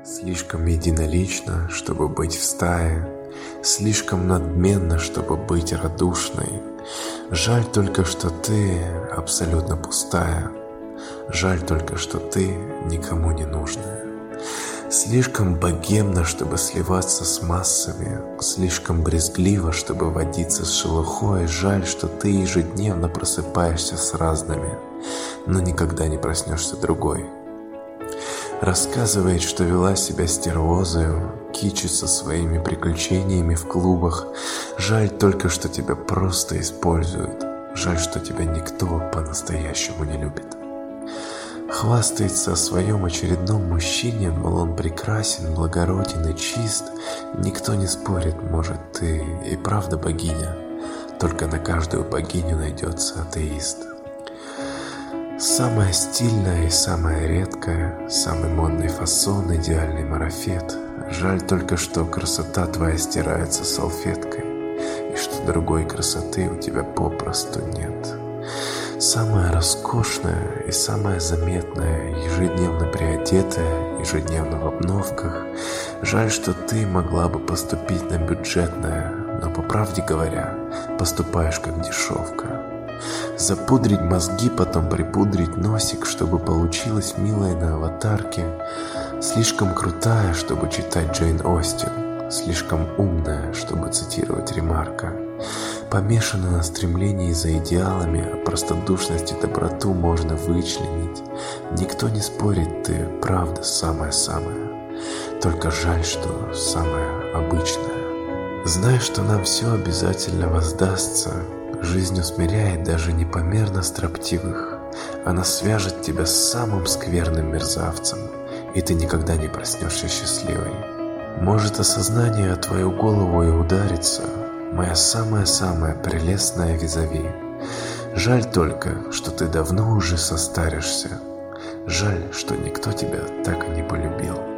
Слишком единолично, чтобы быть в стае, слишком надменна, чтобы быть радушной. Жаль только, что ты абсолютно пустая. Жаль только, что ты никому не нужная. Слишком богемна, чтобы сливаться с массами, слишком брезглива, чтобы водиться с шелухой. Жаль, что ты ежедневно просыпаешься с разными, но никогда не проснешься другой. Рассказывает, что вела себя стервозою, кичится своими приключениями в клубах. Жаль только, что тебя просто используют. Жаль, что тебя никто по-настоящему не любит. Хвастается о своем очередном мужчине, мол, он прекрасен, благороден и чист. Никто не спорит, может, ты и правда богиня. Только на каждую богиню найдется атеист. Самая стильная и самая редкая, самый модный фасон, идеальный марафет. Жаль только, что красота твоя стирается салфеткой, и что другой красоты у тебя попросту нет. Самая роскошная и самая заметная, ежедневно приодетая, ежедневно в обновках. Жаль, что ты могла бы поступить на бюджетное, но, по правде говоря, поступаешь как дешевка. Запудрить мозги, потом припудрить носик, чтобы получилось милое на аватарке. Слишком крутая, чтобы читать Джейн Остин. Слишком умная, чтобы цитировать Ремарка. Помешана на стремлении за идеалами, а простодушность и доброту можно вычленить. Никто не спорит, ты правда самая-самая. Только жаль, что самая обычная. Знай, что нам все обязательно воздастся. Жизнь усмиряет даже непомерно строптивых. Она свяжет тебя с самым скверным мерзавцем, и ты никогда не проснешься счастливой. Может, осознание о твою голову и ударится, моя самая-самая прелестная визави. Жаль только, что ты давно уже состаришься. Жаль, что никто тебя так и не полюбил.